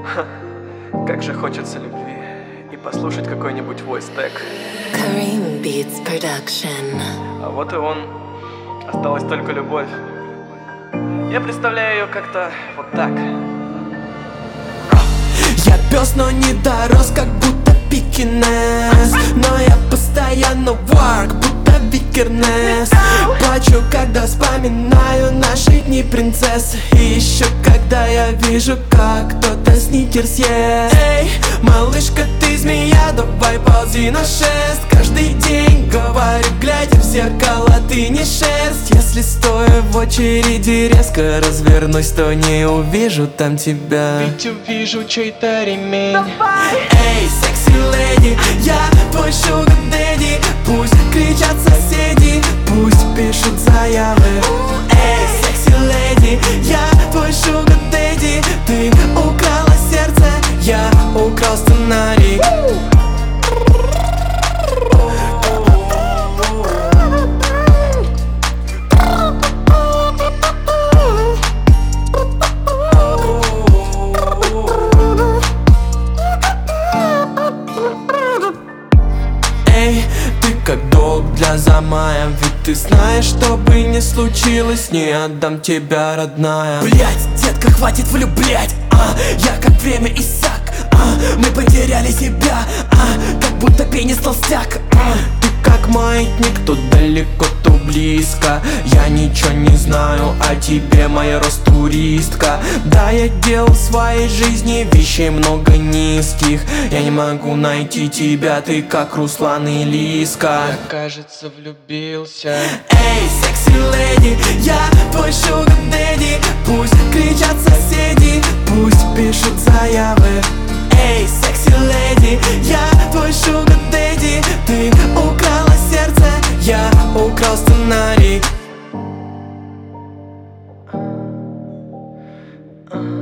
Как же хочется любви и послушать какой-нибудь voice tag. Kareem Beats Production. А вот и он. Осталась только любовь. Я представляю ее как-то вот так. Я пес, но не дорос, как будто пекинес. Но я постоянно work, будто викернес. Плачу, когда вспоминаю наши дни принцесс. И еще когда я вижу, как кто-то сникерс ест. Эй, малышка, ты змея, давай ползи на шест. Каждый день говорю, глядя в зеркало, ты не шерсть. Если стоя в очереди резко развернусь, то не увижу там тебя, ведь увижу чей-то ремень. Эй, секси леди, я твой шугар дэдди. Пусть кричат соседи, пусть пишут заявы. Эй, секси леди, я твой шугар дэдди. Ты украла сердце, я украл сценарий. Эй, ты как долг для замая. Ведь ты знаешь, что бы ни случилось, не отдам тебя, родная. Блять, детка, хватит влюблять. Я как время иссяк. Мы потеряли себя. Как будто пенис толстяк. Ты как маятник, то далеко, то близко. Я ничего не знаю о тебе, моя Ростуристка. Да, я делал в своей жизни вещей много низких. Я не могу найти тебя, ты как Руслан и Лиска. Я, кажется, влюбился. Эй, секси леди, я твой шугар дэдди. Пусть кричат соседи, пусть пишут заявы. Эй, секси леди, я твой шугар дэдди. Ты украла сердце, я украл сценарий.